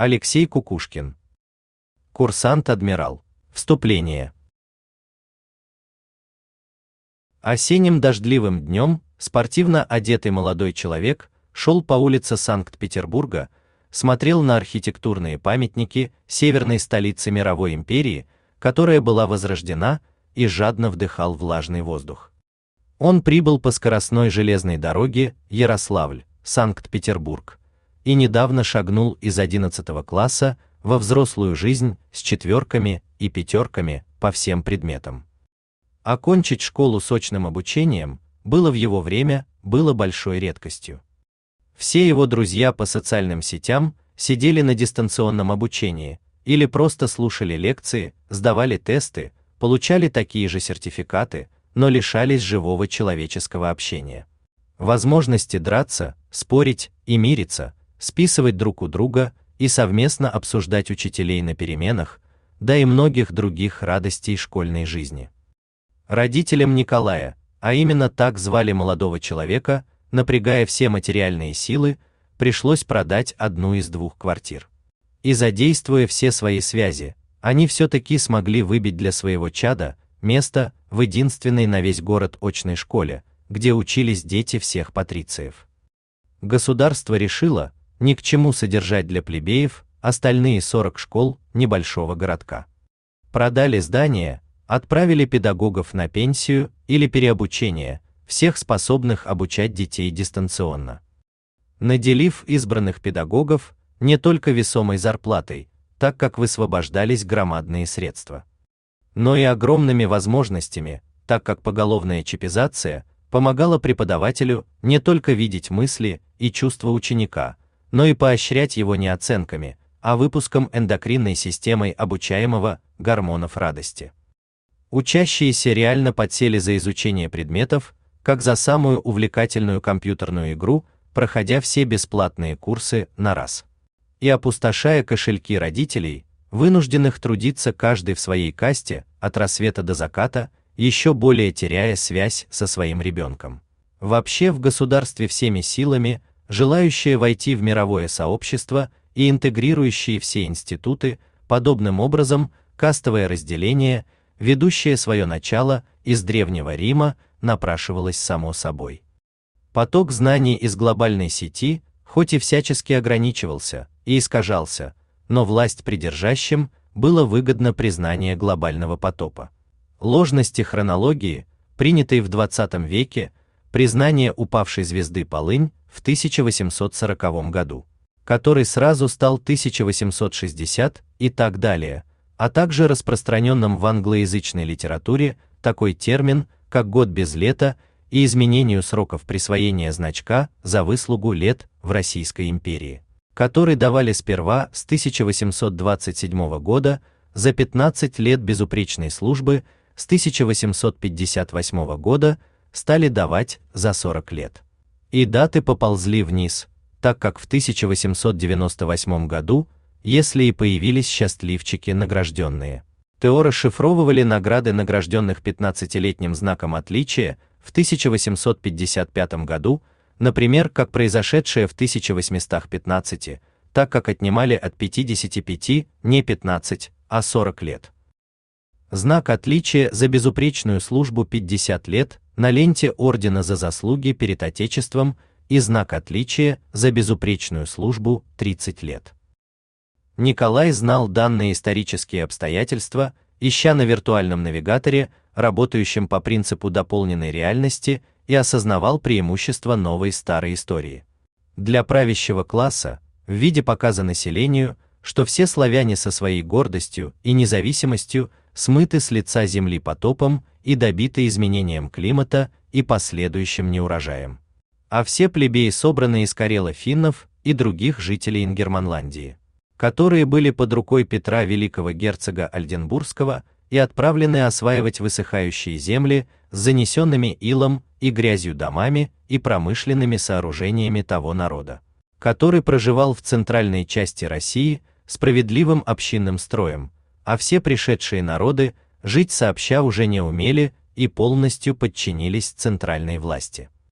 Алексей Кукушкин. Курсант-адмирал. Вступление. Осенним дождливым днем спортивно одетый молодой человек шел по улице Санкт-Петербурга, смотрел на архитектурные памятники северной столицы мировой империи, которая была возрождена, и жадно вдыхал влажный воздух. Он прибыл по скоростной железной дороге Ярославль-Санкт-Петербург и недавно шагнул из 11 класса во взрослую жизнь с 4 и 5 по всем предметам. Окончить школу с очным обучением было в его время большой редкостью. Все его друзья по социальным сетям сидели на дистанционном обучении или просто слушали лекции, сдавали тесты, получали такие же сертификаты, но лишались живого человеческого общения. Возможности драться, спорить и мириться, списывать друг у друга и совместно обсуждать учителей на переменах, да и многих других радостей школьной жизни. Родителям Николая, а именно так звали молодого человека, напрягая все материальные силы, пришлось продать одну из 2 квартир. И задействуя все свои связи, они все-таки смогли выбить для своего чада место в единственной на весь город очной школе, где учились дети всех патрициев. Государство решило ни к чему содержать для плебеев остальные 40 школ небольшого городка. Продали здания, отправили педагогов на пенсию или переобучение, всех способных обучать детей дистанционно. Наделив избранных педагогов не только весомой зарплатой, так как высвобождались громадные средства, но и огромными возможностями, так как поголовная чипизация помогала преподавателю не только видеть мысли и чувства ученика, но и поощрять его не оценками, а выпуском эндокринной системой обучаемого гормонов радости. Учащиеся реально подсели за изучение предметов, как за самую увлекательную компьютерную игру, проходя все бесплатные курсы на раз. И опустошая кошельки родителей, вынужденных трудиться каждый в своей касте от рассвета до заката, еще более теряя связь со своим ребенком. Вообще в государстве всеми силами, желающие войти в мировое сообщество и интегрирующие все институты, подобным образом кастовое разделение, ведущее свое начало из Древнего Рима, напрашивалось само собой. Поток знаний из глобальной сети, хоть и всячески ограничивался и искажался, но власть придержащим было выгодно признание глобального потопа. Ложности хронологии, принятой в 20 веке, признание упавшей звезды Полынь в 1840 году, который сразу стал 1860 и так далее, а также распространенным в англоязычной литературе такой термин, как год без лета, и изменению сроков присвоения значка за выслугу лет в Российской империи, который давали сперва с 1827 года за 15 лет безупречной службы, с 1858 года стали давать за 40 лет. И даты поползли вниз, так как в 1898 году, если и появились счастливчики награжденные, то расшифровывали награды награжденных 15-летним знаком отличия в 1855 году, например, как произошедшее в 1815, так как отнимали от 55 не 15, а 40 лет. Знак отличия за безупречную службу 50 лет на ленте ордена за заслуги перед Отечеством и знак отличия за безупречную службу 30 лет. Николай знал данные исторические обстоятельства, ища на виртуальном навигаторе, работающем по принципу дополненной реальности, и осознавал преимущества новой старой истории. Для правящего класса, в виде показа населению, что все славяне со своей гордостью и независимостью смыты с лица земли потопом и добиты изменением климата и последующим неурожаем. А все плебеи собраны из карело-финнов и других жителей Ингерманландии, которые были под рукой Петра Великого герцога Ольденбургского и отправлены осваивать высыхающие земли с занесенными илом и грязью домами и промышленными сооружениями того народа, который проживал в центральной части России справедливым общинным строем, а все пришедшие народы жить сообща уже не умели и полностью подчинились центральной власти.